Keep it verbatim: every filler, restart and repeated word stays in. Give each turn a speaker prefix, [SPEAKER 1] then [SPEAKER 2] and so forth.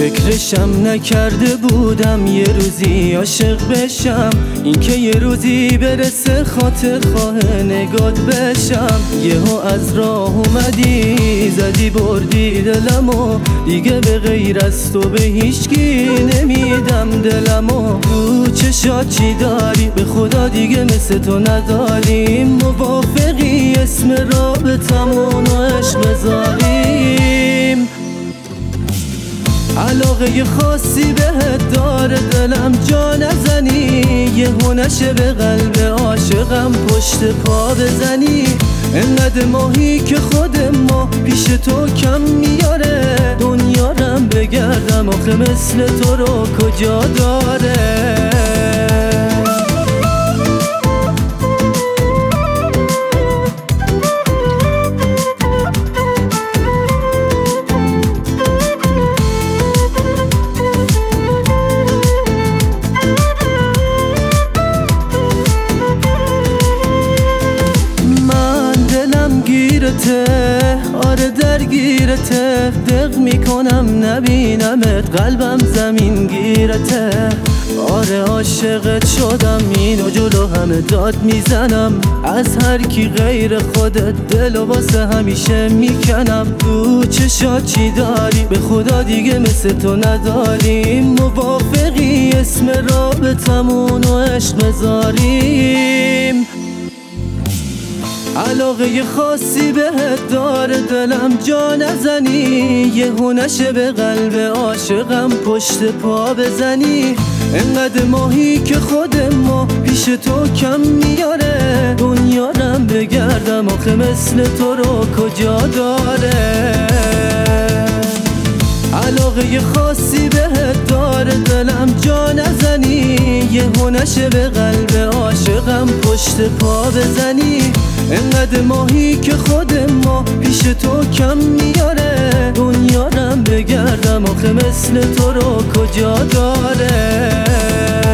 [SPEAKER 1] فکرشم نکرده بودم یه روزی عاشق بشم، این که یه روزی برسه خاطر خواه نگات بشم. یهو از راه اومدی زدی بردی دلمو، دیگه به غیر از تو به هیچکی نمیدم دلمو. تو چشات چی داری به خدا دیگه مثل تو نداریم، موافقی اسم رابطمون و عشق بذاریم؟ علاقه خاصی بهت داره دلم جا نزنی، یهو نشه به قلب عاشقم پشت پا بزنی. انقدر ماهی که خود ما پیش تو کم میاره، دنیا رم بگردم آخه مثل تو رو کجا داره. آره درگیرته، دق میکنم نبینمت قلبم زمین گیرته. آره عاشقت شدم اینو جلو همه داد میزنم، از هر کی غیر خودت دلو واسه همیشه میکنم. تو چشات چی داری به خدا دیگه مثل تو نداریم، موافقی اسم رابطمون و عشق بذاریم؟ علاقه خاصی بهت داره دلم جا نزنی، یهو نشه به قلب عاشقم پشت پا بزنی. انقدر ماهی که خود ما پیش تو کم میاره، دنیا رم بگردم آخه مثل تو رو کجا داره. علاقه خاصی بهت داره دلم جا نزنی، یهو نشه به قلب عاشقم پشت پا بزنی. انقدر ماهی که خود ما پیش تو کم میاره، دنیا رم بگردم آخه مثل تو رو کجا داره.